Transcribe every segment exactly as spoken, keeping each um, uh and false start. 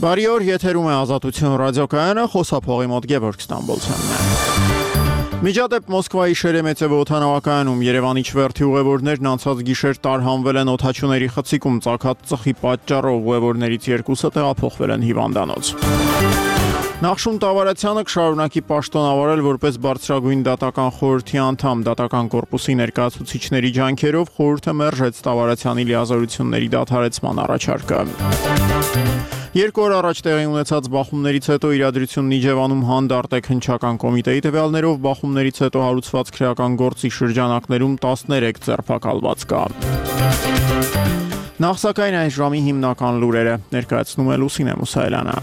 Բարի օր, եթերում է Ազատություն ռադիոկայանը, խոսափողի մոտ Գևորգ Ստամբոլցյանն է։ Միջադեպ Մոսկվայի Շերեմետևո օդանավակայանում Երևանի չվերթի ուղևորներն անցած գիշեր տարհանվել են օդաչուների խցիկում ծագած ծխի պատճառով, ուղևորներից երկուսը տեղափոխվել են հիվանդանոց։ Նախշում Տավարացյանը կշարունակի պաշտոնավարել որպես բարձրագույն դատական խորհրդի անդամ, դատական կորպուսի ներկայացուցիչների ջանքերով խորհուրդը մերժեց Տավարացյանի լիազորությունների դադարեցման առաջարկը։ Երկու օր առաջ տեղի ունեցած բախումներից հետո իրադրությունն Իջևանում հանդարտ է քննչական կոմիտեի տվյալներով բախումներից հետո հարուցված քրեական գործի շրջանակներում տասներեք ձերբակալված կա։ Նախ սակայն այս ժամի հիմնական լուրերը ներկայացնում է Լուսինե Մուսայելյանը։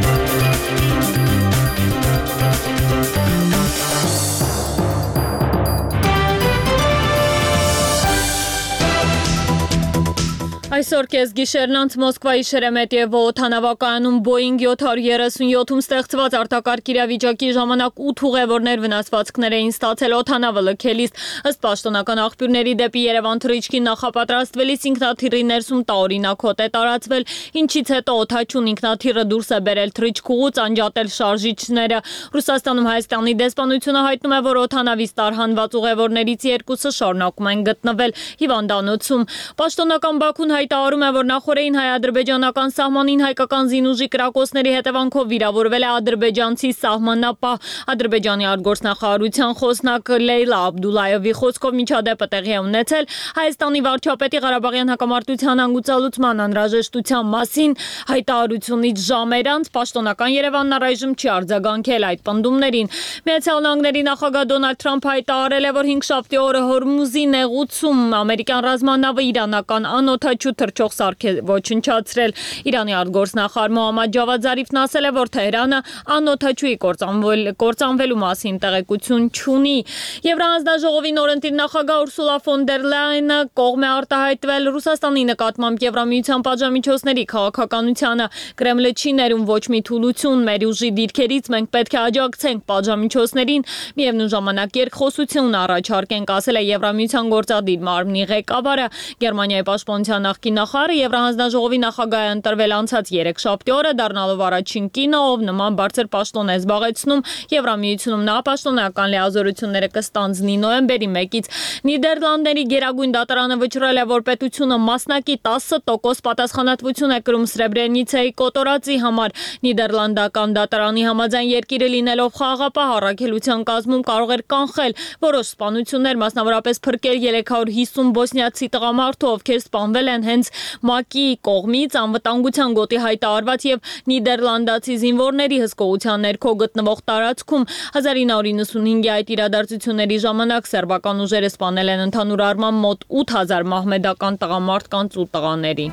Այսօր կես գիշերն անց Մոսկվայի Շերեմետևո օդանավակայանում Boeing seven thirty-seven-ում ստեղծված արտակարգ իրավիճակի ժամանակ ութ ուղևորներ վնասվածքներ էին ստացել օդանավը լքելիս։ Ըստ պաշտոնական աղբյուրների դեպի Երևան թռիչքին նախապատրաստվելիս ինքնաթիռի ներսում տարօրինակ հոտ է տարածվել, ինչից հետո օդաչուն ինքնաթիռը դուրս է բերել թռիչքուղուց, անջատել շարժիչները։ Ռուսաստանում Հայաստանի դեսպանությունը հայտնում է, որ օդանավից տարհանված ուղևորներից երկուսը շարունակում են գտնվել հիվանդանոցում։ Պաշտոնական Բաքուն հայտարարում է, որ նախորդին հայ-ադրբեջանական սահմանին հայկական զինուժի կրակոցների հետևանքով վիրավորվել է ադրբեջանցի սահմանապահ։ Ադրբեջանի արտգործնախարարության խոսնակ Լեյլա Աբդուլլայովի խոսքով միջադեպը տեղի է ունեցել Հայաստանի վարչապետի Ղարաբաղյան հակամարտության հանգուցալուծման անհրաժեշտության մասին հայտարարությունից ժամեր անց պաշտոնական Երևանն առայժմ չի արձագանքել այդ պնդումներին։ Միացյալ Նահանգների նախագահ Դոնալդ Թրամփը հայտարարել է, որ հինգշաբթի օրը Հորմուզի նեղուցում ամերիկյան ռազմանավը իրանական անօդաչու թռչող սարք է ոչնչացրել։ Իրանի արտգործնախարար Մոհամմադ Ջավադ Զարիֆն ասել է, որ Թեհրանը անօդաչուի կործանվել, կործանվելու մասին տեղեկություն չունի։ Եվրահանձնաժողովի նորընտիր նախագահ Ուրսուլա ֆոն դեր Լայենը կողմ է արտահայտվել Ռուսաստանի նկատմամբ Եվրամիության պատժամիջոցների քաղաքականությանը։ Կրեմլը չի ներում ոչ մի թուլություն, մեր ուժի դիրքերից մենք պետք է աջակցենք պատժամիջոցներին, միևնույն ժամանակ երկխոսություն առաջարկենք, ասել է Եվրամիության գործադիր մարմնի ղեկավարը։ Գերմանիայի պաշտպանության նախկին նախարարը Եվրահանձնաժողովի նախագահ է ընտրվել անցած երեքշաբթի օրը, դառնալով առաջին կինը, ով նման բարձր պաշտոն է զբաղեցնում Եվրամիությունում։ Նա պաշտոնական լիազորությունները կստանձնի նոյեմբերի մեկից։ Նիդերլանդների գերագույն դատարանը վճռել է, որ պետությունը մասնակի տասը տոկոս պատասխանատվություն է կրում Սրեբրենիցայի կոտորածի համար։ Նիդերլանդական դատարանի համաձայն երկիրը լինելով խաղաղապահ առաքելության կազմում կարող էր կանխել որոշ սպանություններ, մասնավորապես փրկել երեք հարյուր հիսուն բոսնիացի տղամարդու, ովքեր սպանվել են հենց ՄԱԿ-ի կողմից անվտանգության գոտի հայտարարված եւ նիդերլանդացի զինվորների հսկողության ներքո գտնվող տարածքում։ հազար ինը հարյուր նվաթ այդ իրադարձությունների ժամանակ սերբական ուժերը սպանել են ընդհանուր առմամբ մոտ ութ հազար մահմեդական տղամարդկանց ու տղաների։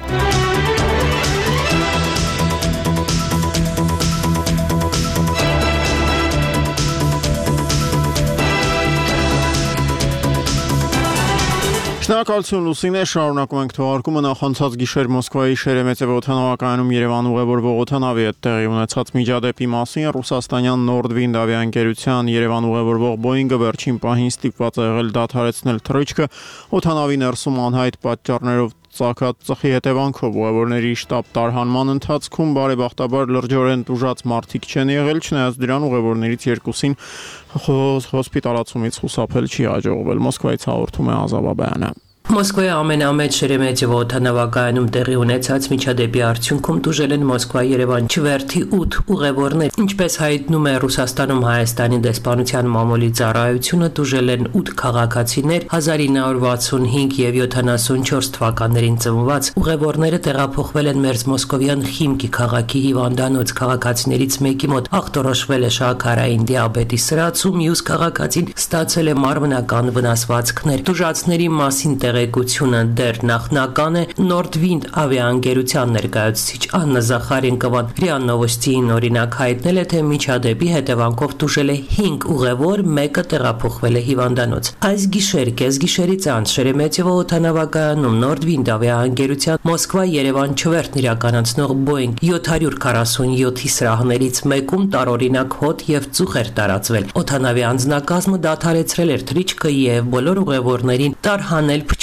Շնորհակալություն Լուսինե, շարունակում ենք թողարկումը։ Նախանցած գիշեր Մոսկվայի Շերեմետևո օդանավակայանում Երևան ուղևորվող օդանավի հետ տեղի ունեցած միջադեպի մասին ռուսաստանյան Nordwind ավիաընկերության Երևան ուղևորվող Boeing-ը վերջին պահին ստիպված է եղել դադարեցնել թռիչքը օդանավի ներսում անհայտ պատճառներով ծագած ծխի հետևանքով։ Ուղևորների շտապ տարհանման ընթացքում բարեբախտաբար լրջորեն տուժած մարդիկ չեն եղել, չնայած դրան ուղևորներից երկուսին հոսպիտալացումից խուսափել չի հաջողվել։ Մոսկվայից հաղորդում է Ազավ Աբայանը։ Մոսկվայի ամենամեծ Շերեմետևո օդանավակայանում տեղի ունեցած միջադեպի արդյունքում տուժել են Մոսկվա-Երևան չվերթի ութ ուղևորներ։ Ինչպես հայտնում է Ռուսաստանում Հայաստանի դեսպանության մամուլի ծառայությունը, տուժել են ութ քաղաքացիներ, հազար ինը հարյուր վաթսունհինգ եւ յոթանասունչորս թվականներին ծնված։ Ուղևորները տեղափոխվել են Մերձ Մոսկովյան Խիմկի քաղաքի հիվանդանոց։ Քաղաքացիներից մեկի մոտ ախտորոշվել է շաքարային դիաբետի սրացում, մյուս քաղաքացին ստացել է մարմնական վնասվածքներ։ Տուժածների մասին տեղեկությունը դեռ նախնական է։ Nordwind ավիաընկերության ներկայացուցիչ Աննա Զախարենկովան րիա Նովոստիին օրինակ հայտնել է, թե միջադեպի հետևանքով տուժել է հինգ ուղևոր, մեկը տեղափոխվել է հիվանդանոց։ Այս գիշեր կեսգիշերից անց Շերեմետևո օդանավակայանում Nordwind ավիաընկերության Մոսկվա-Երևան չվերթն իրականացնող Boeing seven forty-seven-ի սրահներից մեկում տարօրինակ հոտ եւ ծուխ էր տարածվել։ Օդանավի անձնակազմը դադարեցրել էր թռիչքը եւ բոլոր ուղևորներին տարհանել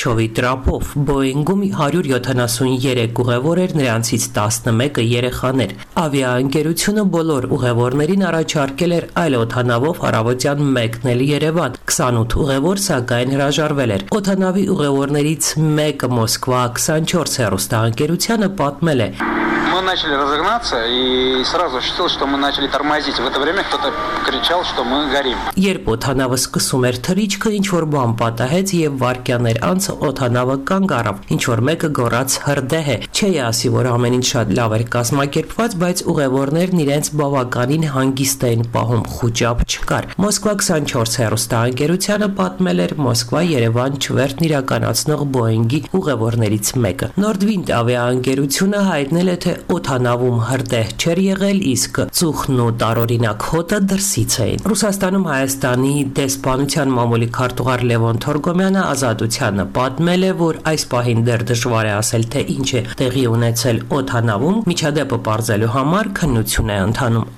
Խրուշչովի տրապով։ Բոինգում հարյուր յոթանասուններեք ուղևոր էր, նրանցից տասնմեկը երեխաներ։ Ավիաընկերությունը բոլոր ուղևորներին առաջարկել էր այլ օդանավով առավոտյան մեկնել Երևան։ քսանութ ուղևոր սակայն հրաժարվել էր։ Օդանավի ուղևորներից մեկը Մոսկվա քսանչորս հեռուստաընկերությանը պատմել է. Мы начали разогнаться и сразу ощутил, что мы начали тормозить. В это время кто-то кричал, что мы горим. Երբ օդանավը սկսում էր թռիչքը, ինչ որ բան պատահեց եւ վարկյաներ անց օդանավը կանգ առավ։ Ինչ որ մեկը գոռաց հրդեհ է։ Չի ասի, որ ամեն ինչ շատ լավ էր կազմակերպված, բայց ուղևորներն իրենց բավականին հանգիստ էին պահում, խուճապ չկար։ Մոսկվա քսանչորս հեռուստաընկերությանը պատմել էր Մոսկվա-Երևան չվերթն իրականացնող Boeing-ի ուղևորներից մեկը։ Nordwind ավիաընկերությունը հայտնել է, թե օդանավում հրդեհ չէր եղել, իսկ ծուխն ու տարօրինակ հոտը դրսից էին։ Ռուսաստանում Հայաստանի դեսպանության մամուլի քարտուղար Լևոն Թորգոմյանը Ազատությանը պատմել է, որ այս պահին դեռ դժվար է ասել, թե ինչ է տեղի ունեցել օդանավում, միջադեպը պարզելու համար քննություն է ընթանում։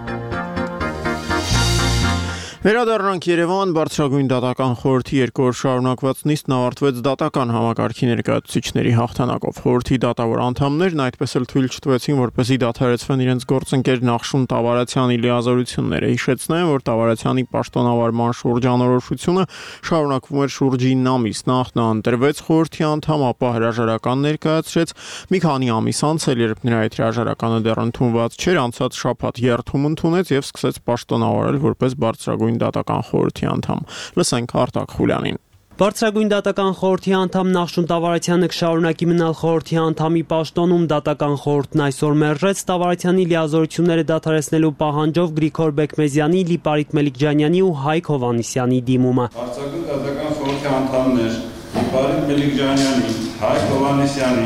Վերադառնանք Երևան, բարձրագույն դատական խորհրդի երկու օր շարունակված նիստն ավարտվեց դատական համակարգի ներկայացուցիչների հաղթանակով։ Խորհրդի դատավոր անդամներն այդպես էլ թույլ չտվեցին, որպեսզի դադարեցվեն իրենց գործընկեր Նախշուն Տավարացյանի լիազորությունները։ Հիշեցնեմ, որ Տավարացյանի պաշտոնավարման շուրջանորոշությունը շարունակվում էր շուրջ ինը ամիս։ Նախ նա ընտրվեց խորհրդի անդամ, ապա հրաժարական ներկայացրեց։ Մի քանի ամիս անց էլ, երբ նրա այդ հրաժարականը դեռ ընդունված չէր, անցած շաբաթ երթում ընդունեց եւ սկսեց պաշտոնավարել որպես բարձրագույն դատական խորհրդի անդամ։ Լսենք Արտակ Խուլյանին։ Բարձրագույն դատական խորհրդի անդամ Նախշուն Տավարացյանը կշարունակի մնալ խորհրդի անդամի պաշտոնում։ Դատական խորհուրդն այսօր մերժեց Տավարացյանի լիազորությունները դադարեցնելու պահանջով Գրիգոր Բեկմեզյանի, Լիպարիտ Մելիքջանյանի ու Հայկ Հովհաննիսյանի դիմումը։ Բարձրագույն դատական խորհրդի անդամներ Լիպարիտ Մելիքջանյանի, Հայկ Հովհաննիսյանի,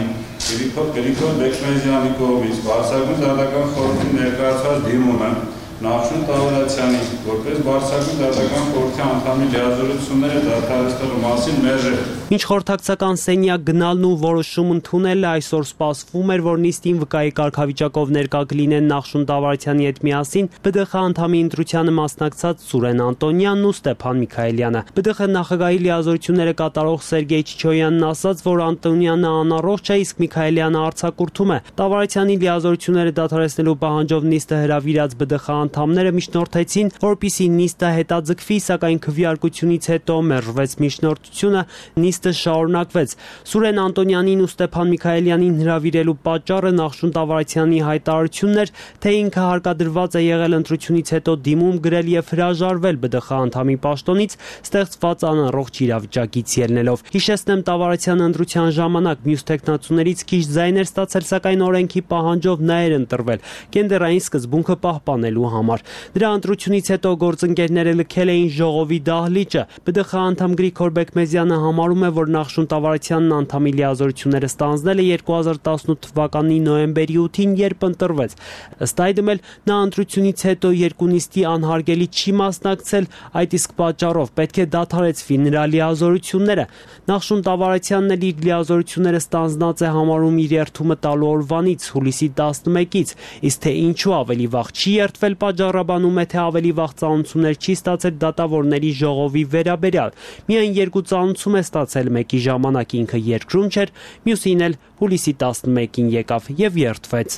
Գրիգոր Բեկմեզյանի կողմից բարձրագույն դատական խորհրդի ներկայացված դիմումը Նախշուն Տավարացյանի որպես բարձրագույն դատական խորհրդի անդամի լիազորությունները դադարեցնելու մասին մերժել։ Ինչ խորհրդակցական սենյակ գնալն ու որոշում ընդունելը այսօր սպասվում էր, որ նիստին վկայի կարգավիճակով ներկա կլինեն Նախշուն Տավարացյանի հետ միասին ԲԴԽ անդամի ընտրությանը մասնակցած Սուրեն Անտոնյանն ու Ստեփան Միքայելյանը։ ԲԴԽ նախագահի լիազորությունները կատարող Սերգեյ Չիչոյանն ասաց, որ Անտոնյանը անառողջ է, իսկ Միքայելյանը արձակուրդում է։ Տավարացյանի լիազորությունները դադարեցնելու պահանջով նիստը հրավիրած ԲԴԽ անդամները միջնորդեցին, որպեսզի նիստը հետաձգվի, սակայն քվեարկությունից հետո մերժվեց միջնորդությունը, նիստը շարունակվեց։ Սուրեն Անտոնյանին ու Ստեփան Միքայելյանին հրավիրելու պատճառը Նախշուն Տավարացյանի հայտարարությունն էր, թե ինքը հարկադրված է եղել ընտրությունից հետո դիմում գրել եւ հրաժարվել ԲԴԽ անդամի պաշտոնից ստեղծված անառողջ իրավիճակից ելնելով։ Հիշեցնեմ, Տավարացյանը ընտրության ժամանակ մյուս տեխնացուներից քիչ ձայն էր ստացել, սակայն օրենքի պահանջով նա էր ընտրվել կենդերային սկզբունքը պահպանելու համար։ Դրա ընտրությունից հետո գործընկերները լքել էին ժողովի դահլիճը։ ԲԴԽ անդամ Գրիգոր Բեկմեզյանը համարում է, որ Նախշուն Տավարացյանն անդամի լիազորությունները ստանձնել է երկու հազար տասնութ թվականի նոյեմբերի ութին, երբ ընտրվեց։ Ըստ այդմ էլ նա ընտրությունից հետո երկու նիստի անհարգելի չի մասնակցել, այդ իսկ պատճառով պետք է դադարեցվի նրա լիազորությունները։ Նախշուն Տավարացյանն էլ իր լիազորությունները ստանձնած է համարում իր երթումը տալու օրվանից, հուլիսի տասնմեկից, իսկ թե ինչու ավելի վաղ չի երթվել, պատճառաբանում է, թե ավելի վաղ ծանուցումներ չի ստացել դատավորների ժողովի վերաբերյալ։ Միայն երկու ծանուցում է ստացել, մեկի ժամանակ ինքը երկրում չէր, մյուսին էլ հուլիսի տասնմեկին եկավ եւ երթվեց։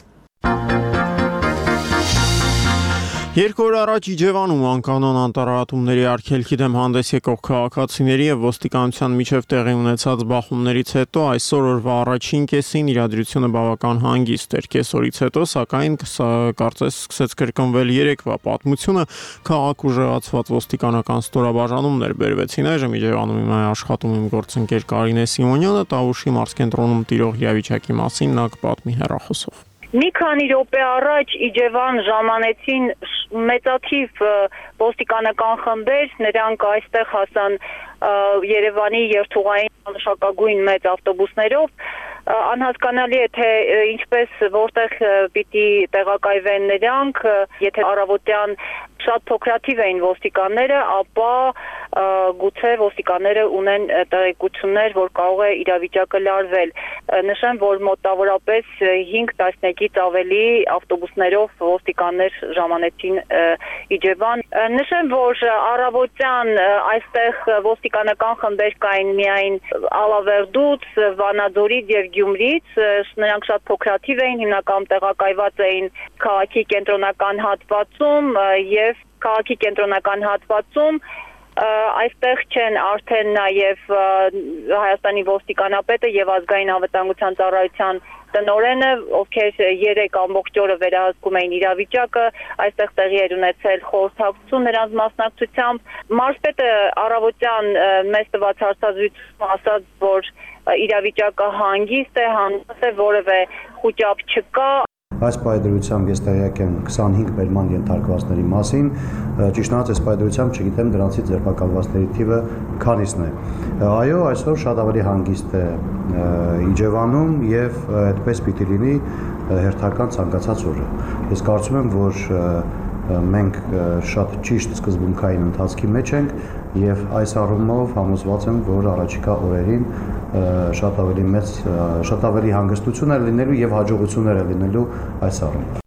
Երկու օր առաջ Իջևանում անկանոն անտարածումների արգելքի դեմ հանդես եկող քաղաքացիների եւ ոստիկանության միջև տեղի ունեցած բախումներից հետո այսօր օրվա առաջին կեսին իրադրությունը բավական հանգիստ էր։ Կեսօրից հետո, սակայն, կարծես սկսեց կրկնվել երեկվա պատմությունը, քաղաք ուժեղացված ոստիկանական ստորաբաժանումներ բերվեցին։ Այժմ Իջևանում իմ աշխատում իմ գործընկեր Կարինե Սիմոնյանը Տավուշի մարզկենտրոնում տիրող իրավիճակի մասին նա կպատմի հեռախոսով։ Մի քանի րոպե առաջ Իջևան ժամանեցին մեծաթիվ ոստիկանական խմբեր, նրանք այստեղ հասան Երևանի երթուղային անշակագույն մեծ ավտոբուսներով։ Անհասկանալի է, թե ինչպես որտեղ պիտի տեղակայվեն նրանք, եթե առավոտյան շատ փոքրաթիվ էին ոստիկանները, ապա գուցե ոստիկանները ունեն տեղեկություններ, որ կարող է իրավիճակը լարվել։ Նշեմ, որ մոտավորապես հինգ տասնյակից ավելի ավտոբուսներով ոստիկաններ ժամանեցին Իջևան։ Նշեմ, որ առավոտյան այստեղ ոստիկանական խմբեր կային միայն Ալավերդուց, Վանաձորից եւ Գյումրիից, նրանք շատ փոքրաթիվ էին, հիմնականում տեղակայված էին քաղաքի կենտրոնական հատվածում եւ քաղաքի կենտրոնական հատվածում այստեղ չեն արդեն նաև Հայաստանի ոստիկանապետը եւ ազգային անվտանգության ծառայության տնօրենը, ովքեր երեք ամբողջ օրը վերահսկում էին իրավիճակը, այստեղ տեղի էր ունեցել խորհրդակցություն նրանց մասնակցությամբ։ Մարզպետը առավոտյան մեծ տված հարցազրույցում ասաց, որ իրավիճակը հանգիստ է, հանդես է, որևէ խուճապ չկա։ Այս պայդրությամբ ես տեղյակ եմ քսանհինգ բերման ենթարկվածների մասին, ճիշտ ասած, այս պայդրությամբ չգիտեմ դրանցից ձերբակալվածների թիվը քանիսն է։ Այո, այսօր շատ ավելի հանգիստ է Իջևանում եւ այդպես պիտի լինի հերթական ցանկացած օրը։ Ես կարծում եմ, որ մենք շատ ճիշտ սկզբունքային ընթացքի մեջ ենք եւ այս առումով համոզված եմ, որ առաջիկա օրերին շատ ավելի մեծ, շատ ավելի հանգստություն է լինելու եւ հաջողություններ է լինելու այս առումով։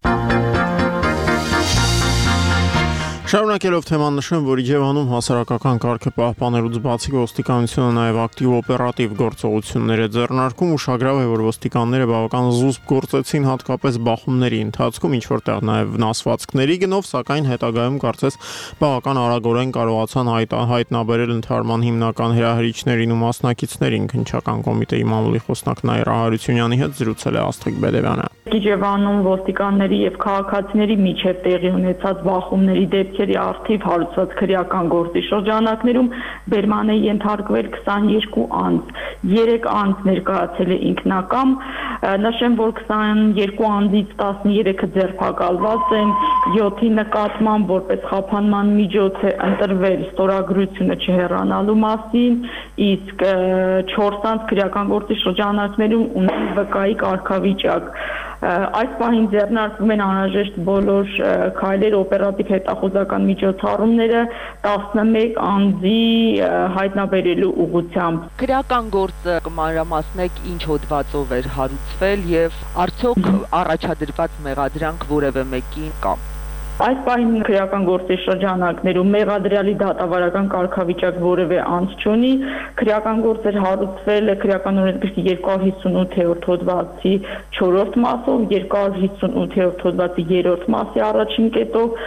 Շարունակելով թեման նշեմ, որ Իջևանում հասարակական կարգը պահպանելուց բացի ոստիկանությունը նաև ակտիվ օպերատիվ գործողություններ է ձեռնարկում, ուշագրավ է, որ ոստիկանները բավական զուսպ գործեցին հատկապես բախումների ընթացքում, ինչ որտեղ նաև վնասվածքների գնով, սակայն հետագայում կարծես բավական արագորեն կարողացան հայտնաբերել ընդհանրման հիմնական հրահրիչներին ու մասնակիցներին։ Քննչական կոմիտեի մամուլի խոսնակ Նաիրա Հարությունյանի հետ զրուցել է Աստղիկ Բեդևյանը։ Իջևանում ոստիկանների եւ քաղաքացիների միջև տեղի ունեցած բախումների դեպքերի արդիվ հարուցված քրեական գործի շրջանակներում բերման է ենթարկվել քսանյոթ անձ, երեք անձ ներկայացել է ինքնակամ, նշեմ, որ քսանյոթ անձից տասներեքը ձերբակալված են, յոթի նկատմամբ որպես խափանման միջոց է ընտրվել ստորագրությունը չհեռանալու մասին, իսկ չորս անձ քրեական գործի շրջանակներում ունեն վկայի կարգավիճակ։ Այս պահին ձեռնարկվում են անհրաժեշտ բոլոր քայլեր օպերատիվ հետախուզական միջոցառումները տասնմեկ անձի հայտնաբերելու ուղղությամբ։ Քրեական գործը կմանրամասնեք ինչ հոդվածով էր հարուցվել եւ արդյոք առաջադրված մեղադրանք որևէ մեկին կա։ Այս պահին քրեական գործի շրջանակներում մեղադրյալի դատավարական կարգավիճակ որևէ անձ չունի, քրեական գործեր հարուցվել քրեական օրենսգրքի երկու հարյուր հիսունութերորդ հոդվածի չորրորդ մասով, երկու հարյուր հիսունութերորդ հոդվածի երրորդ մասի առաջին կետով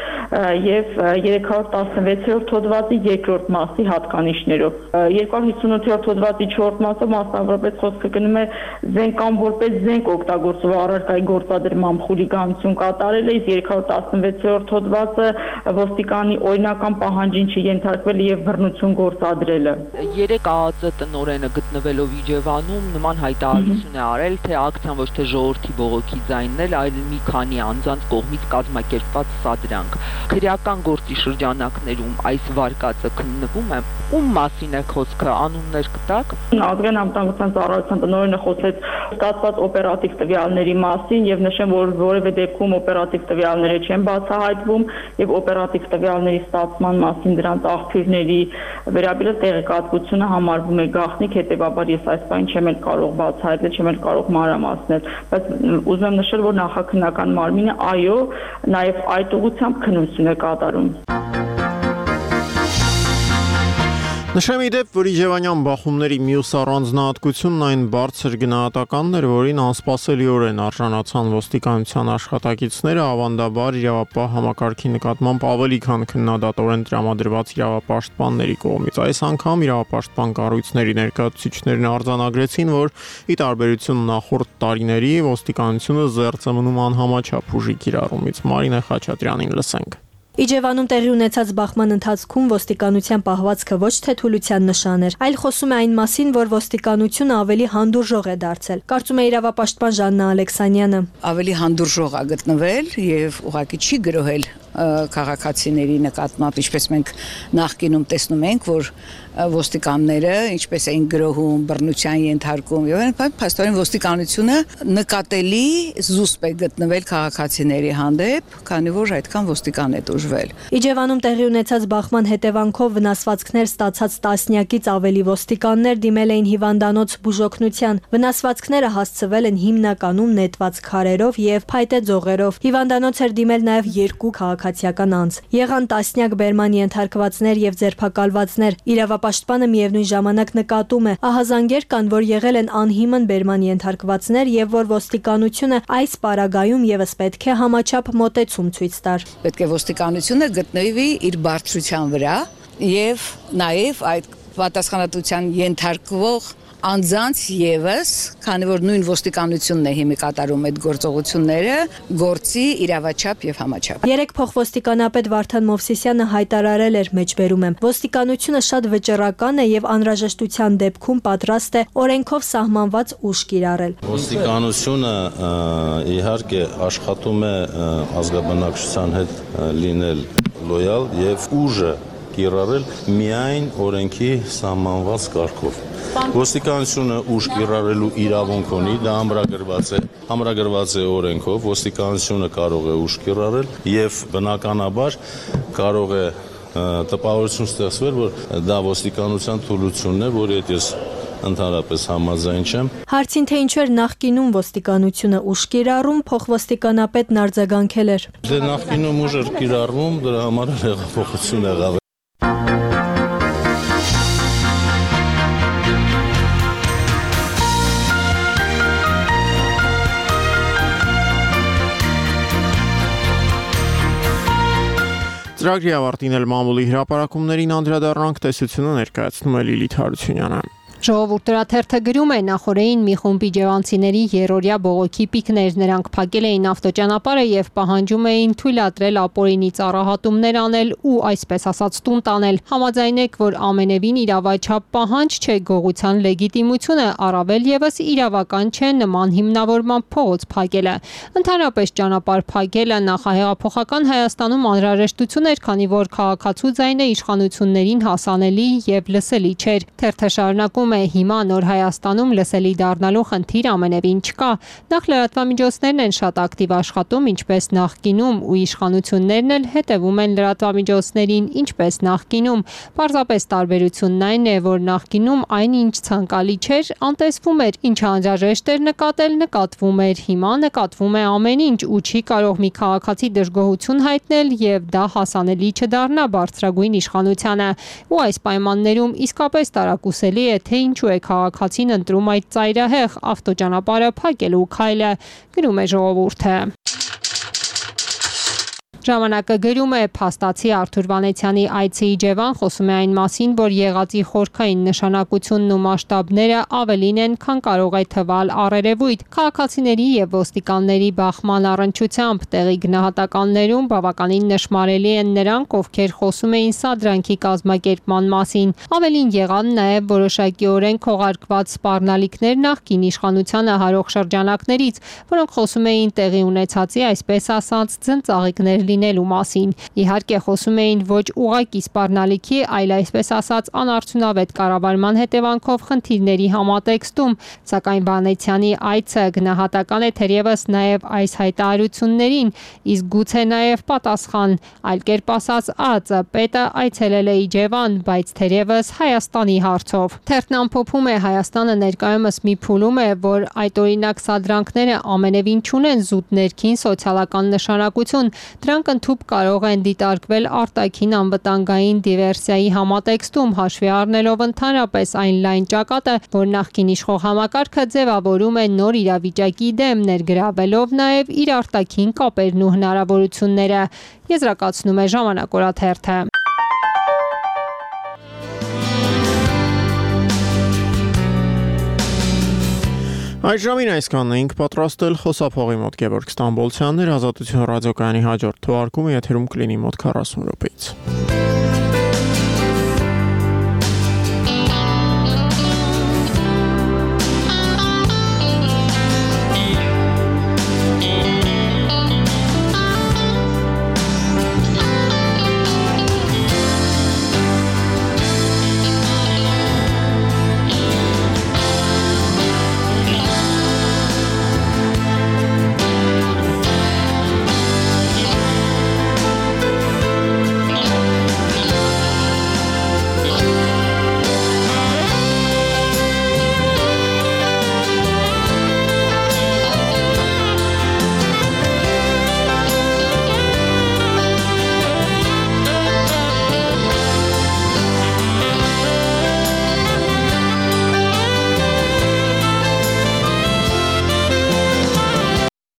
եւ երեք հարյուր տասնվեցերորդ հոդվածի երկրորդ մասի հատկանիշներով։ երկու հարյուր հիսունութերորդ հոդվածի չորրորդ մասով մասնավորապես խոսքը գնում է զենք կամ որպես զենք օգտագործող առարկայի գործադրմամբ խուլիգանություն կատարել է, իսկ երկու հարյուր տասնվեցերորդ հոդվածը ոստիկանի օրինական պահանջին չենթարկվել եւ բռնություն գործադրելը։ Երեք ԱԱԾ տնօրենը գտնվելով Իջևանում նման հայտարարություն է արել, թե ակցիան ոչ թե ժողովրդի բողոքի ձայնն է, այլ մի քանի անձանց կողմից կազմակերպված սադրանք։ Քրեական գործի շրջանակներում այս վարկածը քննվում է, ում մասին է խոսքը, անուններ կտակ։ Ազգային անվտանգության ծառայության տնօրենը խոսեց ստացված օպերատիվ տվյալների մասին եւ նշեմ, որ որևէ դեպքում օպերատիվ տվյալները չեն բացահայտվում եւ օպերատիվ տվյալների ստացման մասին դրանց աղբյուրների վերաբերյալ տեղեկատվությունը համարվում է գաղտնիք, հետեւաբար ես այս բանը չեմ էլ կարող բացահայտել, չեմ էլ կարող մանրամասնել, բայց ուզում եմ նշել, որ նախաքննական մարմինը այո, նաեւ այդ ուղղությամբ քննություն է կատարում։ Նշեմ իդեպ, որ իջևանյան բախումների մյուս առանձնահատկությունն այն բարձր գնահատականն էր, որին անսպասելիորեն արժանացան ոստիկանության աշխատակիցները, ավանդաբար իրավապահ համակարգի նկատմամբ ավելի քան քննադատորեն տրամադրված իրավապաշտպանների կողմից։ Այս անգամ իրավապաշտպան կառույցների ներկայացուցիչներն արձանագրեցին, որ ի տարբերություն նախորդ տարիների ոստիկանությունը զերծ է մնում անհամաչափ ուժի կիրառումից։ Մարինե Խաչատրյանին լսենք։ Իջևանում տեղի ունեցած բախման ընթացքում ոստիկանության պահվածքը ոչ թե թուլության նշան էր, այլ խոսում է այն մասին, որ ոստիկանությունը ավելի հանդուրժող է դարձել։ Կարծում է իրավապաշտպան Ժաննա Ալեքսանյանը։ Ավելի հանդուրժող է գտնվել եւ ուղղակի չի գրոհել քաղաքացիների նկատմամբ, ինչպես մենք նախկինում տեսնում ենք, որ ոստիկանները ինչպես էին գրոհում, բռնության ենթարկում եւ այլն, փաստորեն ոստիկանությունը նկատելի զուսպ է գտնվել քաղաքացիների հանդեպ, քանի որ այդքան ոստիկան է դուրս տուժվել։ Իջևանում տեղի ունեցած բախման հետևանքով վնասվածքներ ստացած տասնյակից ավելի ոստիկաններ դիմել էին հիվանդանոց բուժօգնության։ Վնասվածքները հասցվել են հիմնականում նետված քարերով եւ փայտե ձողերով։ Հիվանդանոց էր դիմել նաեւ երկու քաղաքացիական անձ։ Եղան տասնյակ բերման ենթարկվածներ եւ ձերբակալվածներ։ Իրավապաշտպանը միևնույն ժամանակ նկատում է, ահազանգեր կան, որ եղել են անհիմն բերման ենթարկվածներ եւ որ ոստիկանությունը այս պարագայում եւս պետք է համաչափ մոտեցում ցույց տար։ Պետք է ոստիկանությունը գտնվի իր բարձրության վրա եւ նաեւ այդ պատասխանատվության ենթարկվող անձանց եւս, քանի որ նույն ոստիկանությունն է հիմի կատարում այդ գործողությունները, գործի իրավաչափ եւ համաչափ։ Երեք փոխոստիկանապետ Վարդան Մովսիսյանը հայտարարել էր մեջբերում եմ. ոստիկանությունը շատ վճռական է եւ անհրաժեշտության դեպքում պատրաստ է օրենքով սահմանված ուժ կիրառել։ Ոստիկանությունը իհարկե աշխատում է ազգաբնակչության հետ լինել լոյալ եւ ուժը կիրառել միայն օրենքի սահմանված կարգով։ Ոստիկանությունը ուժ կիրառելու իրավունք ունի, դա ամրագրված է, ամրագրված է օրենքով, ոստիկանությունը կարող է ուժ կիրառել եւ բնականաբար կարող է տպավորություն ստեղծվել, որ դա ոստիկանության թուլությունն է, որի հետ ես ընդհանրապես համաձայն չեմ։ Հարցին թե ինչու էր նախկինում ոստիկանությունը ուժ կիրառում, փոխոստիկանապետն արձագանքել էր. Դե նախկինում ուժ էր կիրառվում, դրա համար հեղափոխություն եղավ։ Ծրագրի ավարտին էլ մամուլի հրապարակումներին անդրադառնանք, տեսությունը ներկայացնում է Լիլիթ Հարությունյանը։ Ժողովուրդ թերթը գրում է նախորդին մի խումբ իջևանցիների երրորդյա բողոքի պիկներ, նրանք փակել էին ավտոճանապարհը եւ պահանջում էին թույլատրել ապօրինի ծառահատումներ անել ու այսպես ասած տուն տանել։ Համաձայնեք, որ ամենևին իրավաչափ պահանջ չէ գողության լեգիտիմությունը, առավել եւս իրավական չէ նման հիմնավորման փողոց փակելը։ Ընդհանրապես ճանապարհ փակելը նախահեղափոխական Հայաստանում անհրաժեշտություն էր, քանի որ քաղաքացու ձայնը իշխանություններին հասանելի եւ լսելի չէր։ Թերթը շարունակում Հիմա նոր Հայաստանում լսելի դառնալու խնդիր ամենևին չկա։ Նախ լրատվամիջոցներն են շատ ակտիվ աշխատում, ինչպես նախկինում, ու իշխանություններն էլ հետևում են լրատվամիջոցներին, ինչպես նախկինում։ Պարզապես տարբերությունն այն է, որ նախկինում այն ինչ ցանկալի չէր, անտեսվում էր, ինչ անհրաժեշտ էր նկատել, նկատվում էր։ Հիմա նկատվում է ամեն ինչ, ու չի կարող մի քաղաքացի դժգոհություն հայտնել եւ դա հասանելի չդառնա բարձրագույն իշխանությանը։ Ու այս պայմաններում իսկապես տարակուսելի է, թե ինչու է քաղաքացին ընտրում այդ ծայրահեղ ավտոճանապարհը փակելու քայլը, գրում է Ժողովուրդը։ Ժամանակը գրում է փաստացի Արթուր Վանեցյանի այցի Իջևան խոսում է այն մասին, որ եղածի խորքային նշանակությունն ու մասշտաբները ավելին են, քան կարող է թվալ առերևույթ։ Քաղաքացիների եւ ոստիկանների բախման առնչությամբ տեղի գնահատականներում բավականին նշмарելի են նրանք, ովքեր խոսում էին սադրանքի կազմակերպման մասին։ Ավելին եղան նաեւ որոշակիորեն քողարկված սպառնալիքներ նախկին իշխանությանը հարող շրջանակներից, որոնք խոսում էին տեղի ունեցածի այսպես ասած ծնծաղիկներ լինելու մասին։ Իհարկե խոսում էին ոչ ուղղակի սպառնալիքի, այլ այսպես ասած անարդյունավետ կառավարման հետևանքով խնդիրների համատեքստում, սակայն Վանեցյանի այցը գնահատական է թերևս նաև այս հայտարարություններին, իսկ գուցե նաև պատասխան, այլ կերպ ասած ԱԾ պետը այցելել է Իջևան, բայց թերևս Հայաստանի հարցով։ Թերթն ամփոփում է Հայաստանը ներկայումս մի փուլում է, որ այդ օրինակ սադրանքները ամենևին չունեն զուտ ներքին սոցիալական նշանակություն, դրանք ընդհուպ կարող են դիտարկվել արտաքին անվտանգային դիվերսիայի համատեքստում, հաշվի առնելով ընդհանրապես այն լայն ճակատը, որ նախկին իշխող համակարգը ձևավորում է նոր իրավիճակի դեմ, ներգրավելով նաև իր արտաքին կապերն ու հնարավորությունները, եզրակացնում է Ժամանակ օրաթերթը։ Այս ժամին այսքանն էինք պատրաստել, խոսափողի մոտ Գևորգ Ստամբոլցյանն էր, Ազատություն ռադիոկայանի հաջորդ թողարկումը եթերում կլինի մոտ քառասուն րոպեից։